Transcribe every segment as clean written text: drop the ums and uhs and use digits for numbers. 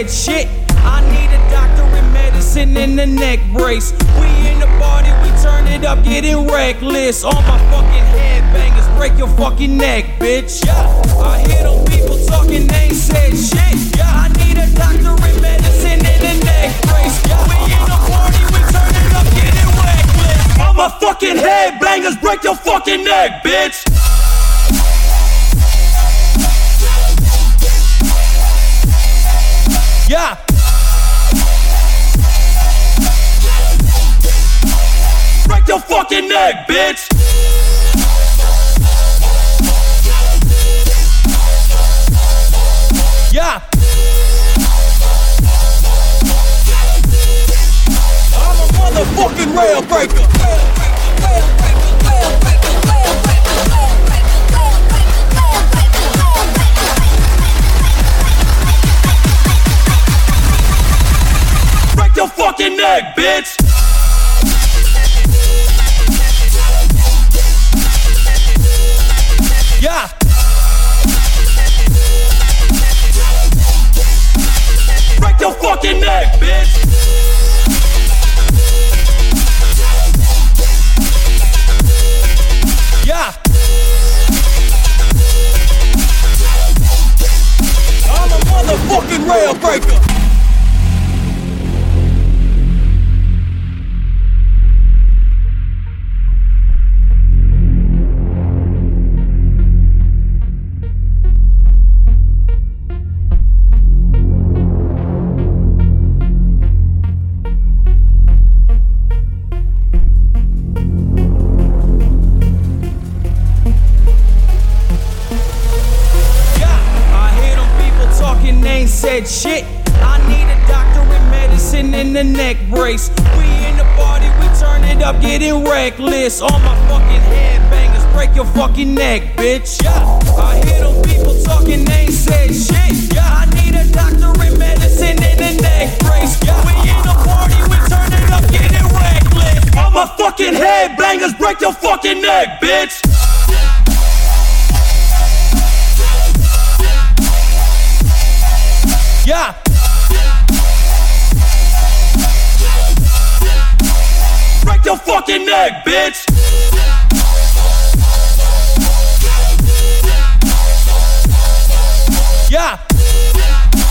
said shit. I need a doctor in medicine and a neck brace. We in the party, we turn it up, getting reckless. All my fucking headbangers, break your fucking neck, bitch. Yeah, I hear them people talking, they ain't said shit. Yeah, I need a doctor in medicine and a neck brace. Yeah, we in the party, we turn it up, getting reckless. All my fucking headbangers, break your fucking neck, bitch. Yeah. Break your fucking neck, bitch. Yeah. I'm a motherfucking rail breaker. Break your fucking neck, bitch. Yeah. Break your fucking neck, bitch. Yeah. I'm a motherfucking rail breaker. Said shit. I need a doctor in medicine and a neck brace. We in the party, we turn it up, getting reckless. All my fucking headbangers, break your fucking neck, bitch. Yeah, I hear them people talking, they ain't said shit. Yeah, I need a doctor in medicine and a neck brace. Yeah, we in the party, we turn it up, getting reckless. All my fucking headbangers, break your fucking neck, bitch. Yeah. Break your fucking neck, bitch. Yeah.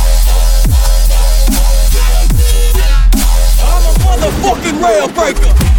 I'm a motherfucking rail breaker.